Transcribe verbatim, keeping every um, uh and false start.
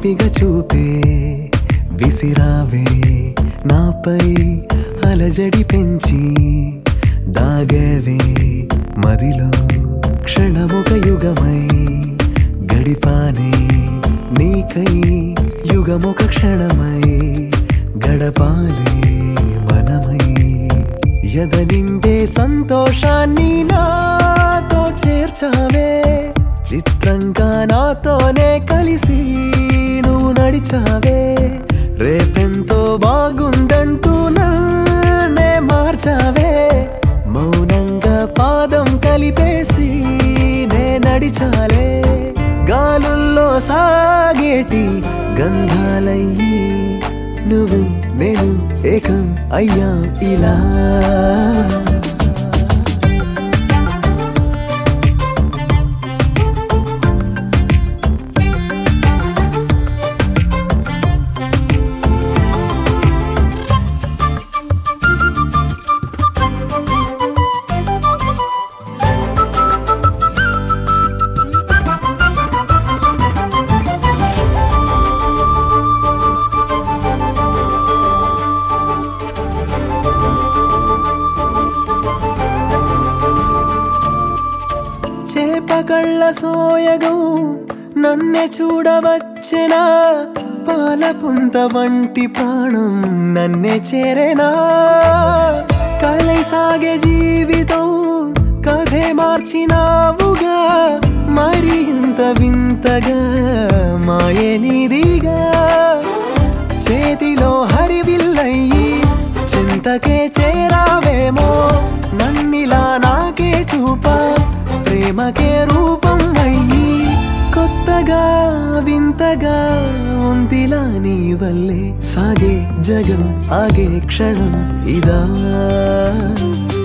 చిలిపిగా చూపే విసిరావే నాపై అలజడి పెంచి దాగేవే మదిలో క్షణముక యుగమై గడిపానే నీకై యుగముక క్షణమై గడపాలే మనమై ఎద నిండే సంతోషాన్ని నాతో చేర్చావే చిత్రంగా నాతోనే కలిసి నువ్వు నడిచావే రేపెంతో బాగుందంటూ నన్నే మార్చావే మౌనంగా పాదం కలిపేసి నే నడిచాలే గాలుల్లో సాగేటి గంధాలయ్యి నువ్వు నేను ఏకం అయ్యా ఇలా చేపకళ్ళ సోయగం నన్నే చూడవచ్చెనా పాలపుంత వంటి ప్రాణం నన్నే చేరేనా కలై సాగే జీవితం కథే మార్చినావుగా మరి ఇంత వింతగా మాయే నీదిగా చేతిలో హరివిల్లయ్యి చింతకే చేరావేమో నన్నిలా నాకే చూపా ప్రేమకే రూపం అయ్యి కొత్తగా వింతగా ఉందిలా నీ వల్లే సాగే జగం ఆగే క్షణం ఇదా